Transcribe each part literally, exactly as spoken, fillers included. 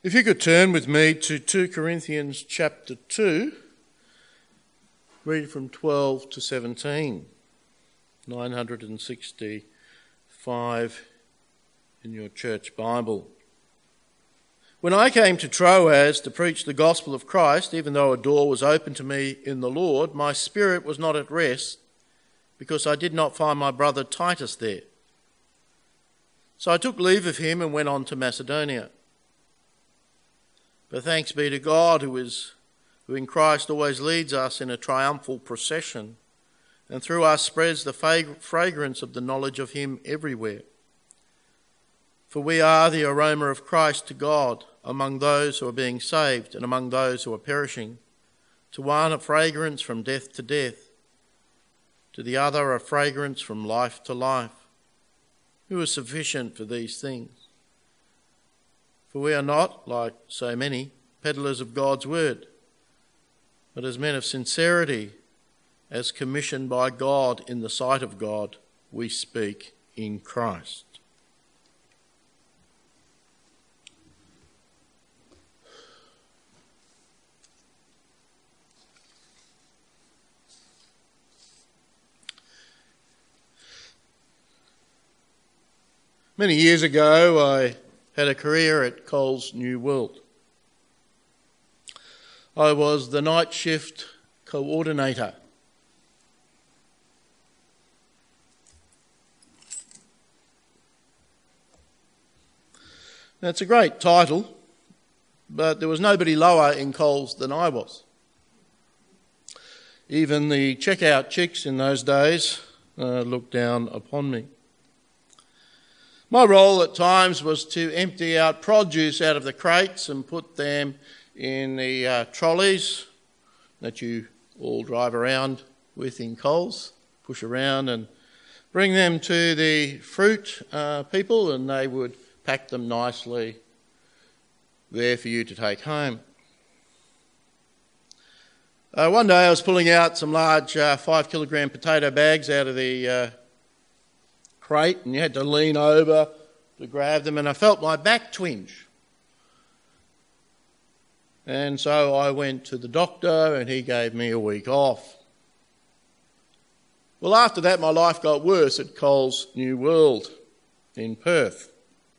If you could turn with me to two Corinthians chapter two, read from twelve to seventeen, nine sixty-five in your church Bible. When I came to Troas to preach the gospel of Christ, even though a door was open to me in the Lord, my spirit was not at rest because I did not find my brother Titus there. So I took leave of him and went on to Macedonia. But thanks be to God who is who in Christ always leads us in a triumphal procession, and through us spreads the fragrance of the knowledge of him everywhere. For we are the aroma of Christ to God among those who are being saved and among those who are perishing. To one a fragrance from death to death, to the other a fragrance from life to life. Who is sufficient for these things? For we are not, like so many, peddlers of God's word, but as men of sincerity, as commissioned by God in the sight of God, we speak in Christ. Many years ago, I had a career at Coles New World. I was the night shift coordinator. That's a great title, but there was nobody lower in Coles than I was. Even the checkout chicks in those days uh, looked down upon me. My role at times was to empty out produce out of the crates and put them in the uh, trolleys that you all drive around with in Coles, push around and bring them to the fruit uh, people, and they would pack them nicely there for you to take home. Uh, one day I was pulling out some large uh, five kilogram potato bags out of the uh, crate, and you had to lean over to grab them, and I felt my back twinge. And so I went to the doctor and he gave me a week off. Well, after that my life got worse at Coles New World in Perth.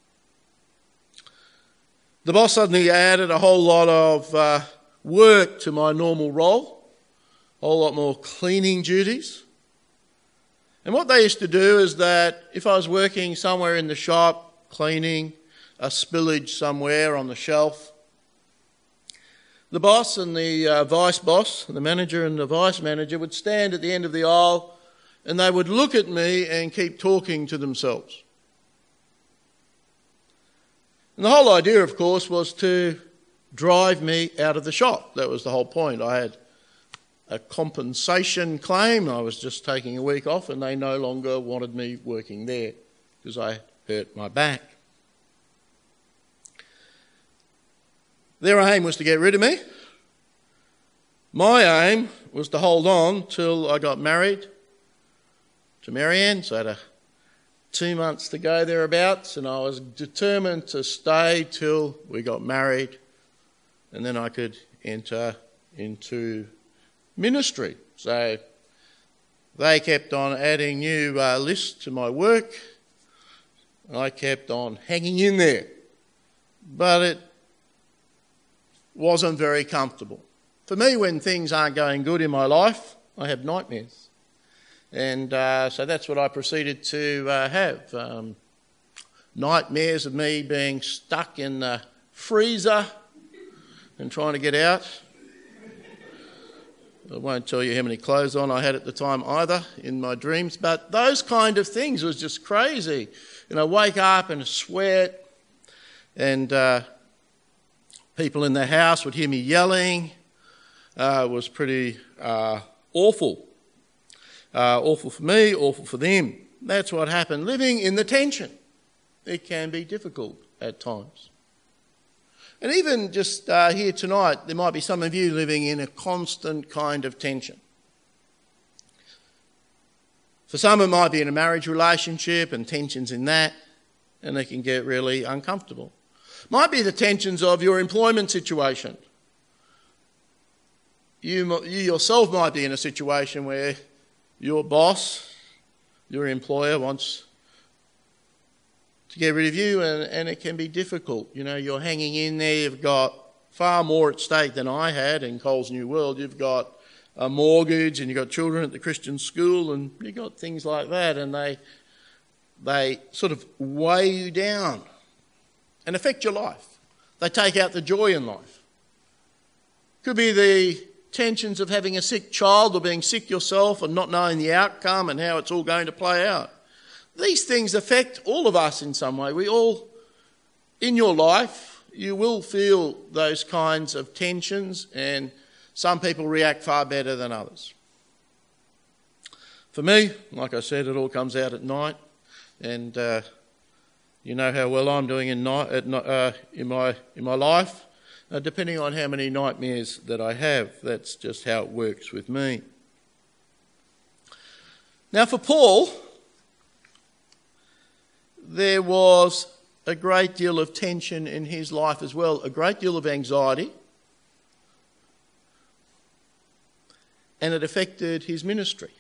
The boss suddenly added a whole lot of uh, work to my normal role, a whole lot more cleaning duties. And what they used to do is that if I was working somewhere in the shop, cleaning a spillage somewhere on the shelf, the boss and the uh, vice boss, the manager and the vice manager, would stand at the end of the aisle and they would look at me and keep talking to themselves. And the whole idea, of course, was to drive me out of the shop. That was the whole point. I had a compensation claim. I was just taking a week off and they no longer wanted me working there because I hurt my back. Their aim was to get rid of me. My aim was to hold on till I got married to Marianne. So I had a two months to go thereabouts, and I was determined to stay till we got married, and then I could enter into ministry. So they kept on adding new uh, lists to my work. I kept on hanging in there, but it wasn't very comfortable. For me, when things aren't going good in my life, I have nightmares. And uh, so that's what I proceeded to uh, have. Um, nightmares of me being stuck in the freezer and trying to get out. I won't tell you how many clothes on I had at the time either in my dreams, but those kind of things was just crazy. And I wake up and sweat, and uh, people in the house would hear me yelling. Uh, it was pretty uh, awful. Uh, awful for me, awful for them. That's what happened. Living in the tension. It can be difficult at times. And even just uh, here tonight, there might be some of you living in a constant kind of tension. For some, it might be in a marriage relationship and tensions in that, and it can get really uncomfortable. Might be the tensions of your employment situation. You, you yourself might be in a situation where your boss, your employer wants to get rid of you, and, and it can be difficult. You know, you're hanging in there, you've got far more at stake than I had in Coles New World. You've got a mortgage and you've got children at the Christian school and you've got things like that, and they they sort of weigh you down and affect your life. They take out the joy in life. Could be the tensions of having a sick child or being sick yourself and not knowing the outcome and how it's all going to play out. These things affect all of us in some way. We all, in your life, you will feel those kinds of tensions, and some people react far better than others. For me, like I said, it all comes out at night, and uh, you know how well I'm doing in, night, at, uh, in, my, in my life. Uh, depending on how many nightmares that I have, that's just how it works with me. Now for Paul, there was a great deal of tension in his life as well, a great deal of anxiety, and it affected his ministry.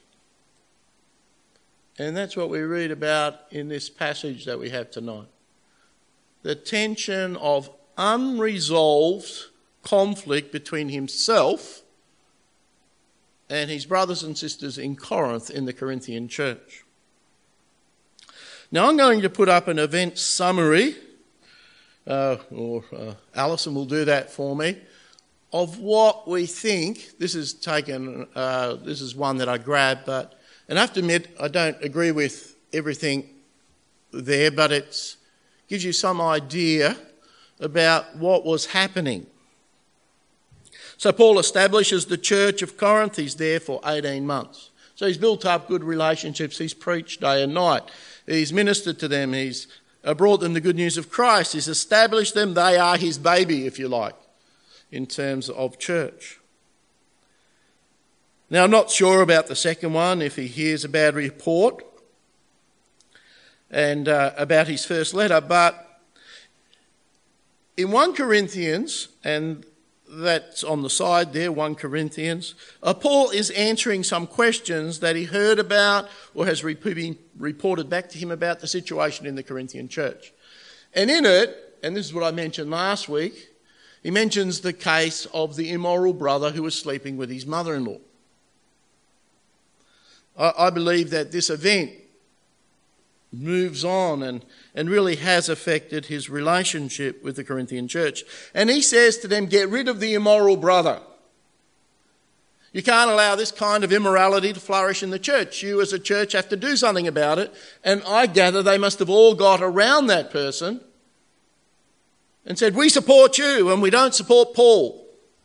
And that's what we read about in this passage that we have tonight. The tension of unresolved conflict between himself and his brothers and sisters in Corinth in the Corinthian church. Now I'm going to put up an event summary, uh, or uh, Alison will do that for me, of what we think. This is taken, uh, this is one that I grabbed, but, and I have to admit I don't agree with everything there, but it gives you some idea about what was happening. So Paul establishes the church of Corinth. He's there for eighteen months. So he's built up good relationships. He's preached day and night. He's ministered to them. He's brought them the good news of Christ. He's established them. They are his baby, if you like, in terms of church. Now, I'm not sure about the second one, if he hears a bad report and uh, about his first letter, but in First Corinthians, and that's on the side there, First Corinthians, uh, Paul is answering some questions that he heard about or has re- reported back to him about the situation in the Corinthian church. And in it, and this is what I mentioned last week, he mentions the case of the immoral brother who was sleeping with his mother-in-law. I, I believe that this event moves on and, and really has affected his relationship with the Corinthian church. And he says to them, get rid of the immoral brother. You can't allow this kind of immorality to flourish in the church. You as a church have to do something about it. And I gather they must have all got around that person and said, we support you and we don't support Paul.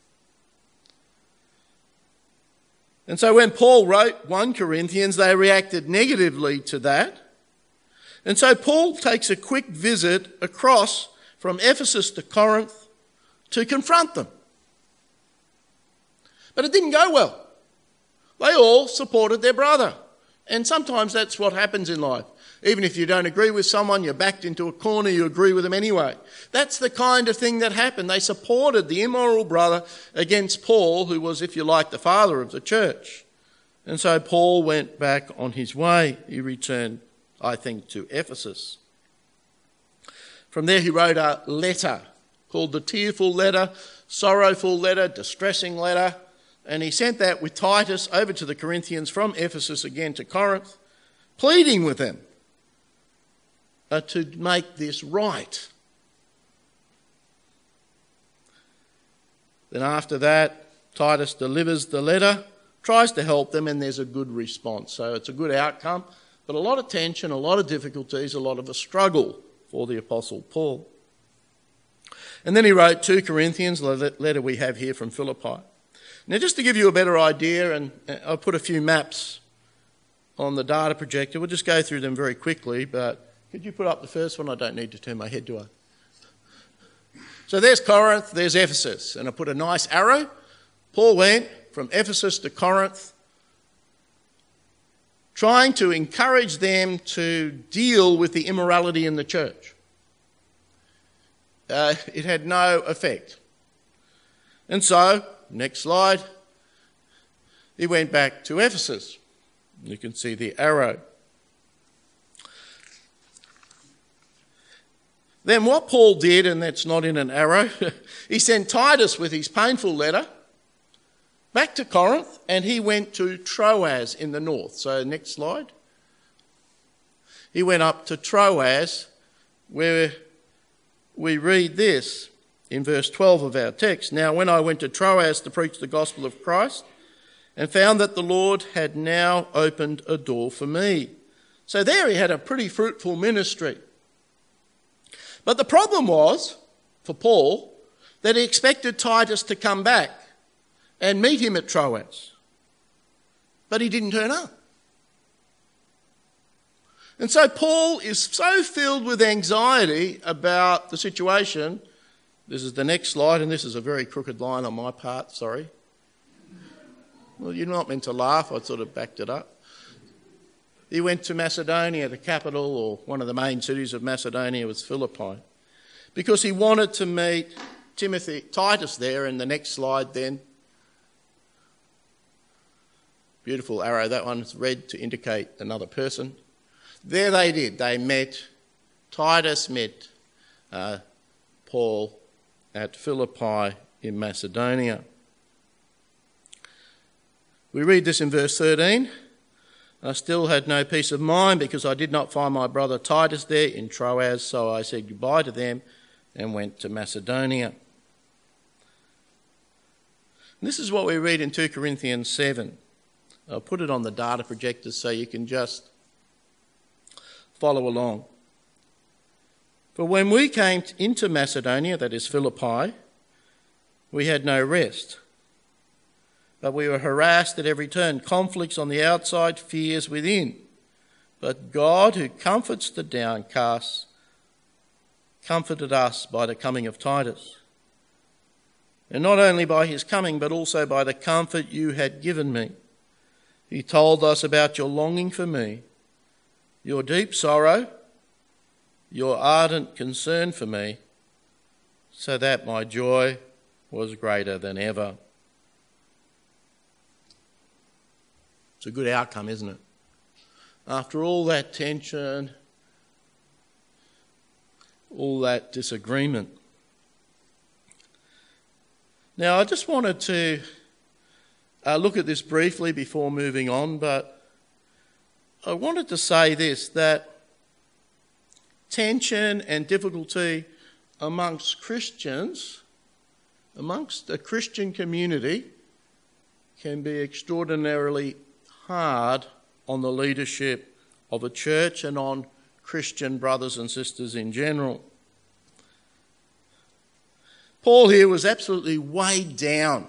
And so when Paul wrote First Corinthians, they reacted negatively to that. And so Paul takes a quick visit across from Ephesus to Corinth to confront them. But it didn't go well. They all supported their brother. And sometimes that's what happens in life. Even if you don't agree with someone, you're backed into a corner, you agree with them anyway. That's the kind of thing that happened. They supported the immoral brother against Paul, who was, if you like, the father of the church. And so Paul went back on his way. He returned, I think, to Ephesus. From there he wrote a letter called the tearful letter, sorrowful letter, distressing letter, and he sent that with Titus over to the Corinthians from Ephesus again to Corinth, pleading with them uh, to make this right. Then after that, Titus delivers the letter, tries to help them, and there's a good response. So it's a good outcome. But a lot of tension, a lot of difficulties, a lot of a struggle for the Apostle Paul. And then he wrote Second Corinthians, the letter we have here from Philippi. Now, just to give you a better idea, and I'll put a few maps on the data projector. We'll just go through them very quickly, but could you put up the first one? I don't need to turn my head, do I? So there's Corinth, there's Ephesus, and I put a nice arrow. Paul went from Ephesus to Corinth, trying to encourage them to deal with the immorality in the church. uh, it had no effect. And so, next slide, he went back to Ephesus. You can see the arrow. Then what Paul did, and that's not in an arrow, he sent Titus with his painful letter back to Corinth, and he went to Troas in the north. So next slide. He went up to Troas, where we read this in verse twelve of our text. Now when I went to Troas to preach the gospel of Christ, and found that the Lord had now opened a door for me. So there he had a pretty fruitful ministry. But the problem was, for Paul, that he expected Titus to come back and meet him at Troas. But he didn't turn up. And so Paul is so filled with anxiety about the situation. This is the next slide, and this is a very crooked line on my part, sorry. Well, you're not meant to laugh, I sort of backed it up. He went to Macedonia, the capital, or one of the main cities of Macedonia was Philippi, because he wanted to meet Timothy, Titus there, in the next slide then. Beautiful arrow, that one's red to indicate another person. There they did, they met, Titus met uh, Paul at Philippi in Macedonia. We read this in verse thirteen. I still had no peace of mind because I did not find my brother Titus there in Troas, so I said goodbye to them and went to Macedonia. And this is what we read in two Corinthians seven. I'll put it on the data projector so you can just follow along. For when we came into Macedonia, that is Philippi, we had no rest. But we were harassed at every turn, conflicts on the outside, fears within. But God, who comforts the downcast, comforted us by the coming of Titus. And not only by his coming, but also by the comfort you had given me. He told us about your longing for me, your deep sorrow, your ardent concern for me, so that my joy was greater than ever. It's a good outcome, isn't it? After all that tension, all that disagreement. Now, I just wanted to uh, look at this briefly before moving on, but I wanted to say this, that tension and difficulty amongst Christians, amongst a Christian community, can be extraordinarily hard on the leadership of a church and on Christian brothers and sisters in general. Paul here was absolutely weighed down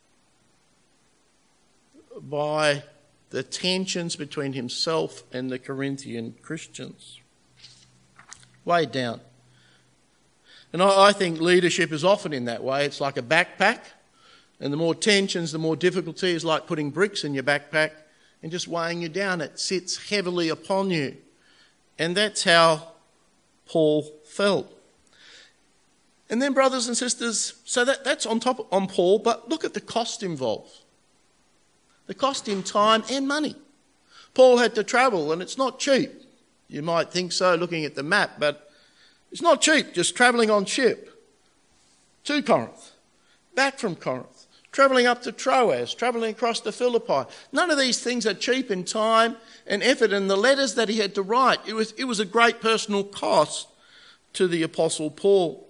by the tensions between himself and the Corinthian Christians. Weighed down. And I, I think leadership is often in that way. It's like a backpack, and the more tensions, the more difficulty is like putting bricks in your backpack and just weighing you down. It sits heavily upon you. And that's how Paul felt. And then, brothers and sisters, so that, that's on top on Paul, but look at the cost involved. The cost in time and money. Paul had to travel, and it's not cheap. You might think so looking at the map, but it's not cheap just travelling on ship to Corinth, back from Corinth, travelling up to Troas, travelling across to Philippi. None of these things are cheap in time and effort, and the letters that he had to write, it was, it was a great personal cost to the Apostle Paul.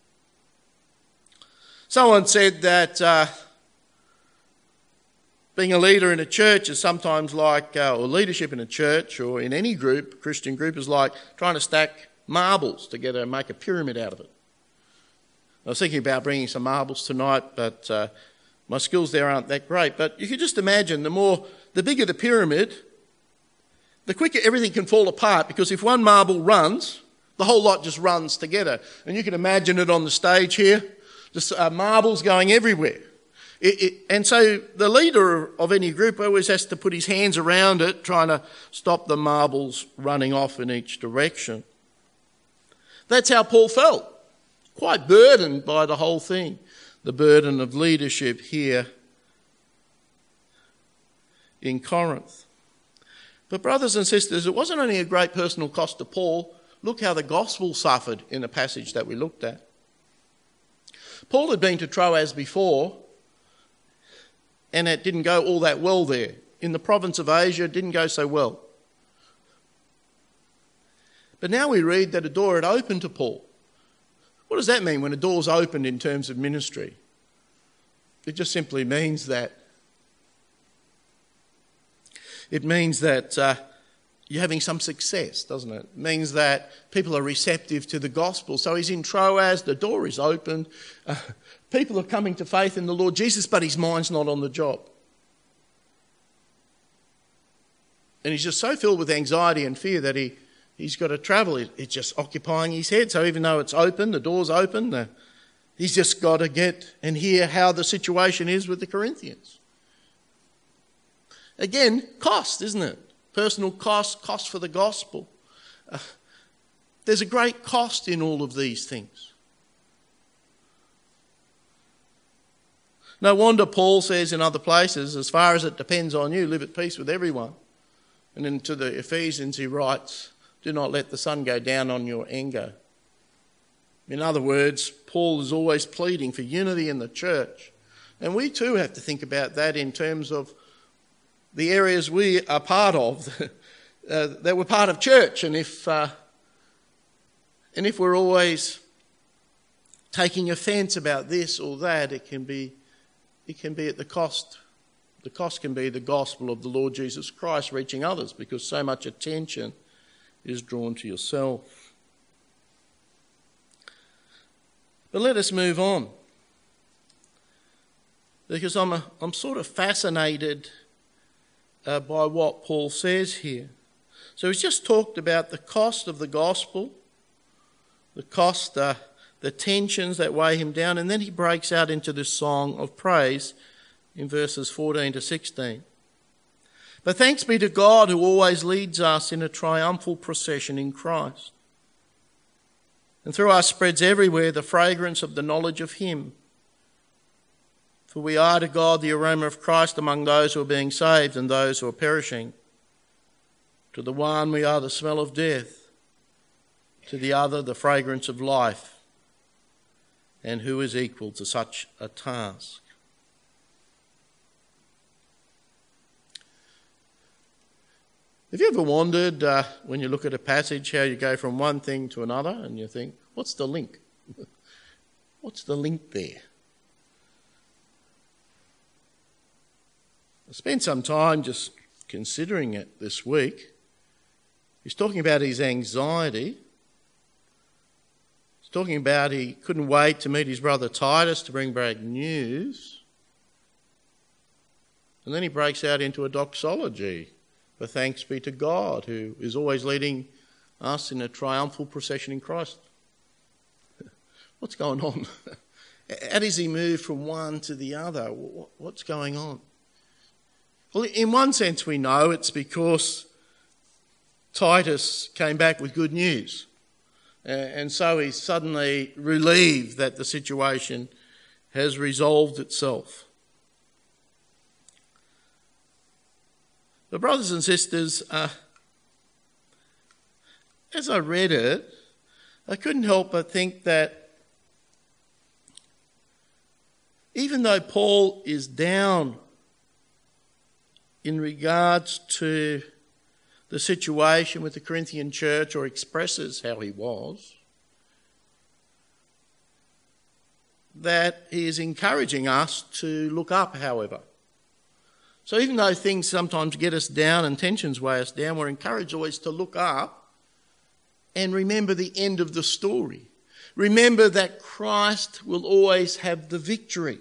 Someone said that uh, being a leader in a church is sometimes like, uh, or leadership in a church or in any group, Christian group, is like trying to stack marbles together and make a pyramid out of it. I was thinking about bringing some marbles tonight, but uh, my skills there aren't that great. But you can just imagine, the more, the bigger the pyramid, the quicker everything can fall apart, because if one marble runs, the whole lot just runs together. And you can imagine it on the stage here, just uh, marbles going everywhere. It, it, and so the leader of any group always has to put his hands around it, trying to stop the marbles running off in each direction. That's how Paul felt. quite burdened by the whole thing, the burden of leadership here in Corinth. But brothers and sisters, it wasn't only a great personal cost to Paul. Look how the gospel suffered in the passage that we looked at. Paul had been to Troas before, and it didn't go all that well there. In the province of Asia, it didn't go so well. But now we read that a door had opened to Paul. What does that mean when a door's opened in terms of ministry? It just simply means that it means that uh, you're having some success, doesn't it? It means that people are receptive to the gospel. So he's in Troas, the door is opened, uh, people are coming to faith in the Lord Jesus, but his mind's not on the job. And he's just so filled with anxiety and fear that he, he's got to travel. It's just occupying his head. So even though it's open, the door's open, uh, he's just got to get and hear how the situation is with the Corinthians. Again, cost, isn't it? Personal cost, cost for the gospel. Uh, there's a great cost in all of these things. No wonder Paul says in other places, as far as it depends on you, live at peace with everyone. And then to the Ephesians he writes, do not let the sun go down on your anger. In other words, Paul is always pleading for unity in the church. And we too have to think about that in terms of the areas we are part of, uh, that we're part of church. And if, uh, and if we're always taking offence about this or that, it can be, it can be at the cost. The cost can be the gospel of the Lord Jesus Christ reaching others, because so much attention is drawn to yourself. But let us move on, because I'm, a, I'm sort of fascinated uh, by what Paul says here. So he's just talked about the cost of the gospel, the cost, uh, the tensions that weigh him down, and then he breaks out into this song of praise in verses fourteen to sixteen. But thanks be to God who always leads us in a triumphal procession in Christ, and through us spreads everywhere the fragrance of the knowledge of him. For we are to God the aroma of Christ among those who are being saved and those who are perishing. To the one we are the smell of death, to the other the fragrance of life. And who is equal to such a task? Have you ever wondered, uh, when you look at a passage, how you go from one thing to another and you think, what's the link? What's the link there? I spent some time just considering it this week. He's talking about his anxiety. He's talking about he couldn't wait to meet his brother Titus to bring back news. And then he breaks out into a doxology. But thanks be to God who is always leading us in a triumphal procession in Christ. What's going on? How does he move from one to the other? What's going on? Well, in one sense we know it's because Titus came back with good news. And so he's suddenly relieved that the situation has resolved itself. But brothers and sisters, uh, as I read it, I couldn't help but think that even though Paul is down in regards to the situation with the Corinthian church, or expresses how he was, that he is encouraging us to look up, however. So even though things sometimes get us down and tensions weigh us down, we're encouraged always to look up and remember the end of the story. Remember that Christ will always have the victory.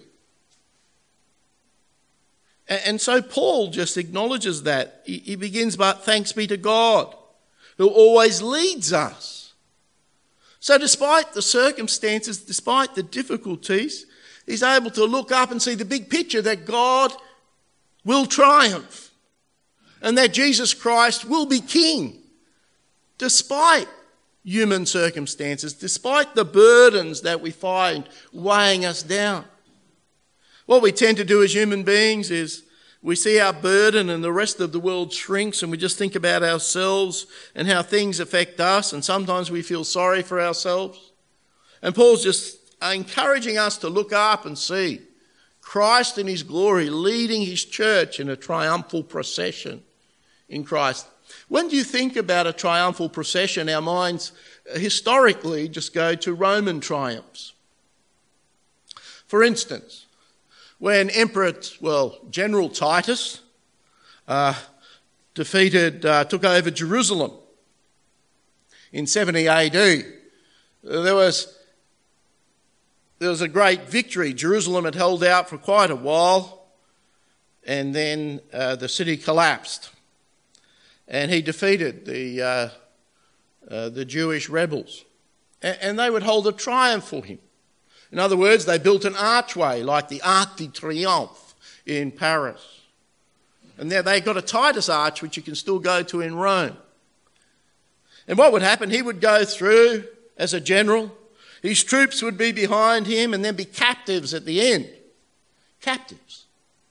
And so Paul just acknowledges that. He begins, but thanks be to God who always leads us. So despite the circumstances, despite the difficulties, he's able to look up and see the big picture that God will triumph and that Jesus Christ will be king despite human circumstances, despite the burdens that we find weighing us down. What we tend to do as human beings is we see our burden and the rest of the world shrinks, and we just think about ourselves and how things affect us, and sometimes we feel sorry for ourselves. And Paul's just encouraging us to look up and see Christ in his glory leading his church in a triumphal procession in Christ. When you think about a triumphal procession, our minds historically just go to Roman triumphs. For instance, when Emperor, well, General Titus uh, defeated, uh, took over Jerusalem in seventy A D, there was, there was a great victory. Jerusalem had held out for quite a while, and then uh, the city collapsed. And he defeated the uh, uh, the Jewish rebels. And, and they would hold a triumph for him. In other words, they built an archway like the Arc de Triomphe in Paris. And there they got a Titus arch, which you can still go to in Rome. And what would happen? He would go through as a general. His troops would be behind him and then be captives at the end. Captives.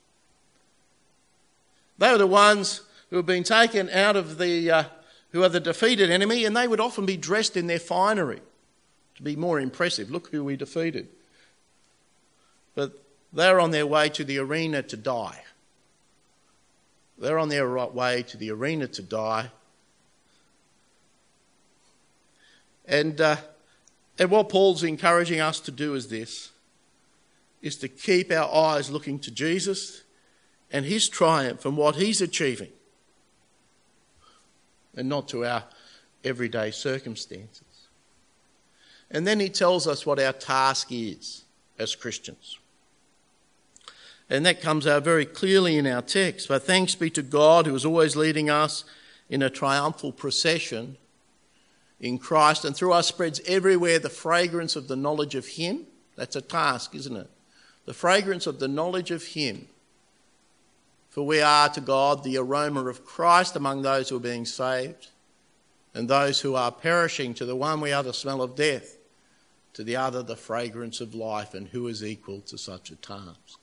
They were the ones who had been taken out of the, uh, who are the defeated enemy, and they would often be dressed in their finery to be more impressive. Look who we defeated. But they're on their way to the arena to die. They're on their right way to the arena to die. And, uh, and what Paul's encouraging us to do is this, is to keep our eyes looking to Jesus and his triumph and what he's achieving, and not to our everyday circumstances. And then he tells us what our task is as Christians. And that comes out very clearly in our text. But thanks be to God who is always leading us in a triumphal procession in Christ, and through us spreads everywhere the fragrance of the knowledge of him. That's a task, isn't it? The fragrance of the knowledge of him. For we are to God the aroma of Christ among those who are being saved, and those who are perishing. To the one we are the smell of death, to the other the fragrance of life. And who is equal to such a task?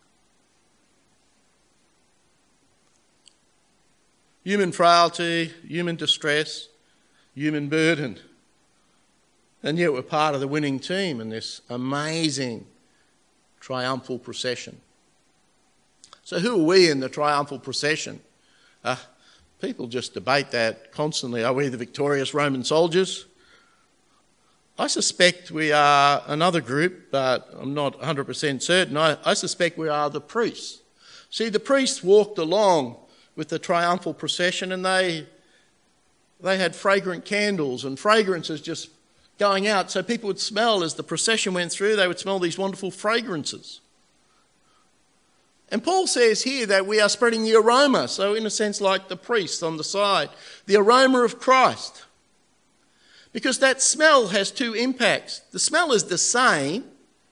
Human frailty, human distress, human burden. And yet we're part of the winning team in this amazing triumphal procession. So who are we in the triumphal procession? Uh, people just debate that constantly. Are we the victorious Roman soldiers? I suspect we are another group, but I'm not one hundred percent certain. I, I suspect we are the priests. See, the priests walked along with the triumphal procession, and they they had fragrant candles and fragrances just going out, so people would smell as the procession went through. They would smell these wonderful fragrances. And Paul says here that we are spreading the aroma, so in a sense like the priests on the side, the aroma of Christ. Because that smell has two impacts. The smell is the same,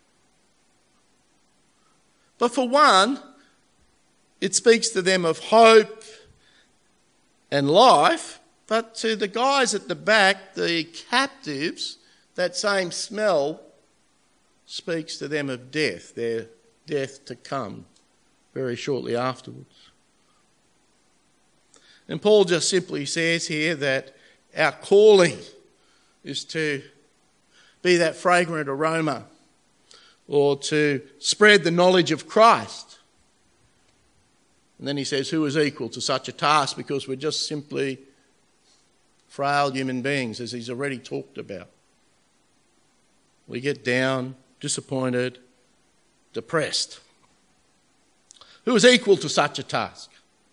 but for one, it speaks to them of hope and life, but to the guys at the back, the captives, that same smell speaks to them of death, their death to come very shortly afterwards. And Paul just simply says here that our calling is to be that fragrant aroma, or to spread the knowledge of Christ. And then he says, who is equal to such a task? Because we're just simply frail human beings, as he's already talked about. We get down, disappointed, depressed. Who is equal to such a task?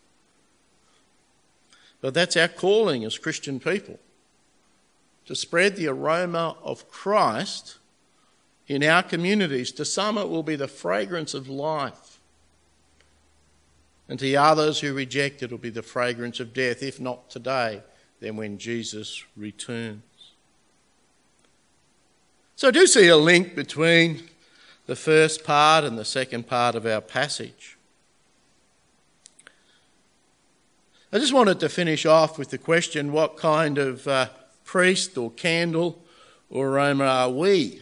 But that's our calling as Christian people, to spread the aroma of Christ in our communities. To some it will be the fragrance of life, and to the others who reject it will be the fragrance of death, if not today, then when Jesus returns. So I do see a link between the first part and the second part of our passage. I just wanted to finish off with the question, what kind of uh, priest or candle or aroma are we?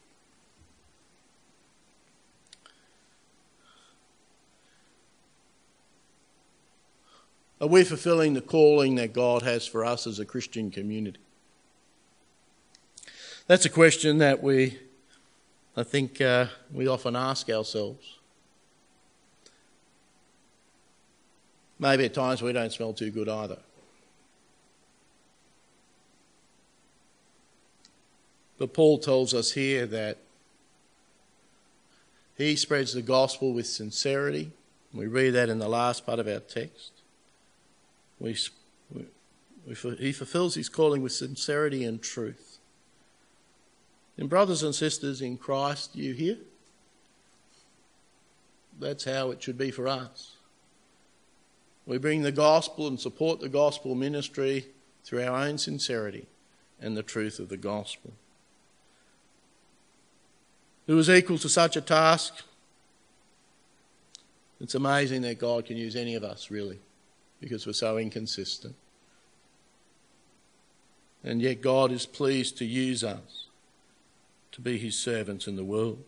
Are we fulfilling the calling that God has for us as a Christian community? That's a question that we, I think, uh, we often ask ourselves. Maybe at times we don't smell too good either. But Paul tells us here that he spreads the gospel with sincerity. We read that in the last part of our text. We, we, we, he fulfills his calling with sincerity and truth. And brothers and sisters in Christ, you hear? That's how it should be for us. We bring the gospel and support the gospel ministry through our own sincerity and the truth of the gospel. Who is equal to such a task? It's amazing that God can use any of us, really, because we're so inconsistent. And yet God is pleased to use us to be his servants in the world.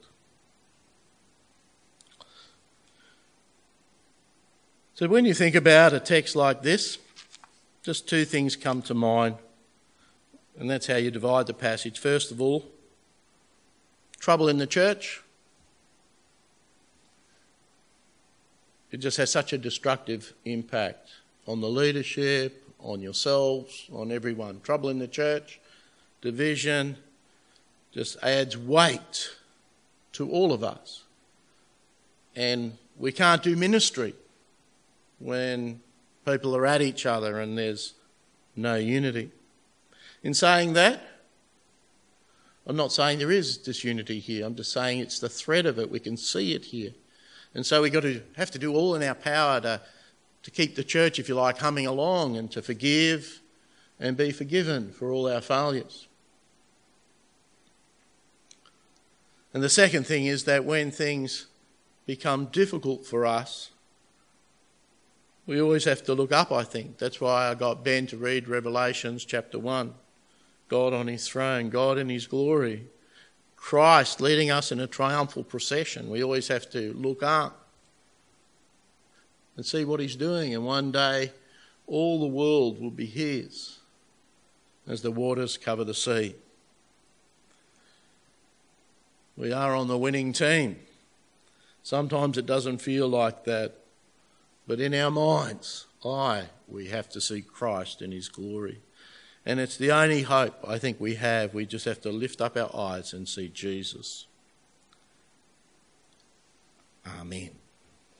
So when you think about a text like this, just two things come to mind, and that's how you divide the passage. First of all, trouble in the church. It just has such a destructive impact on the leadership, on yourselves, on everyone. Trouble in the church, division, just adds weight to all of us. And we can't do ministry when people are at each other and there's no unity. In saying that, I'm not saying there is disunity here. I'm just saying it's the thread of it. We can see it here. And so we've got to have to do all in our power to, to keep the church, if you like, humming along and to forgive and be forgiven for all our failures. And the second thing is that when things become difficult for us, we always have to look up, I think. That's why I got Ben to read Revelations chapter one. God on his throne, God in his glory, Christ leading us in a triumphal procession. We always have to look up and see what he's doing. And one day, all the world will be his as the waters cover the sea. We are on the winning team. Sometimes it doesn't feel like that. But in our minds, I, we have to see Christ in his glory. And it's the only hope I think we have. We just have to lift up our eyes and see Jesus. Amen.